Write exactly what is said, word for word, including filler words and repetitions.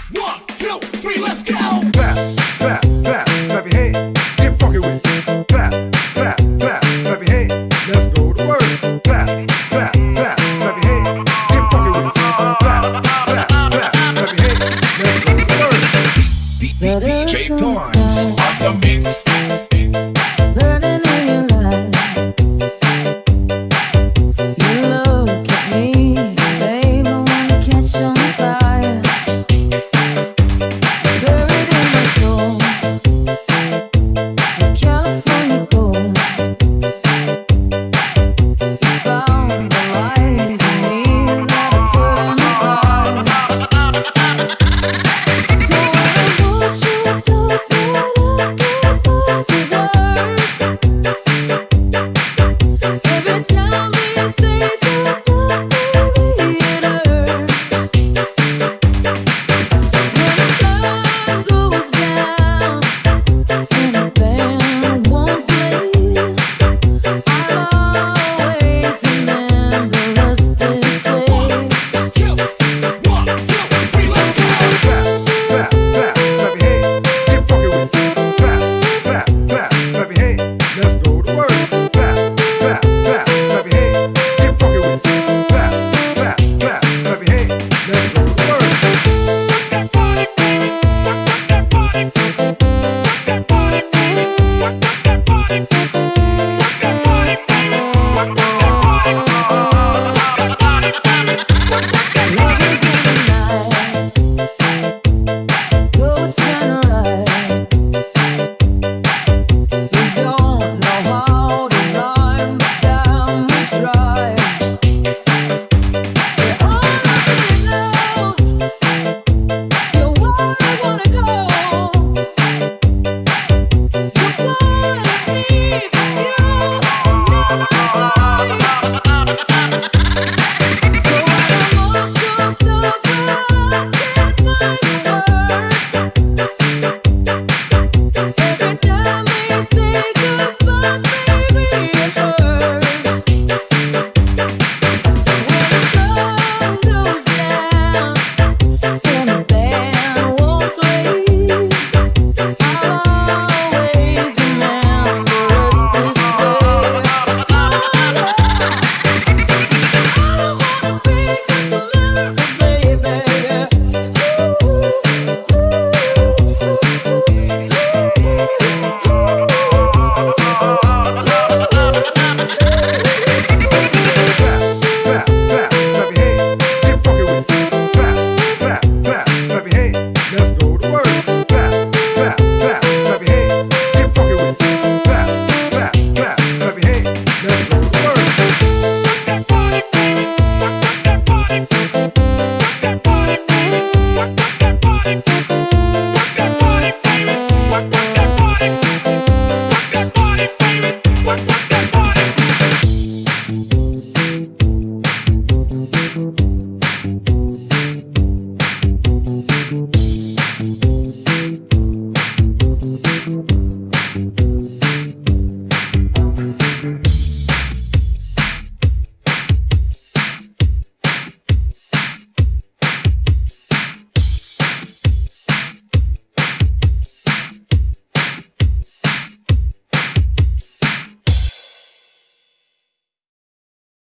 One, two, three, let's go. Clap, clap, clap, clap your hands. Get funky with it. Clap, clap, clap, clap your hands. Let's go to work. Clap, clap, clap, clap your hands. Get funky with it. Clap, clap, clap, clap your hands. Let's go to work. D J Dawn.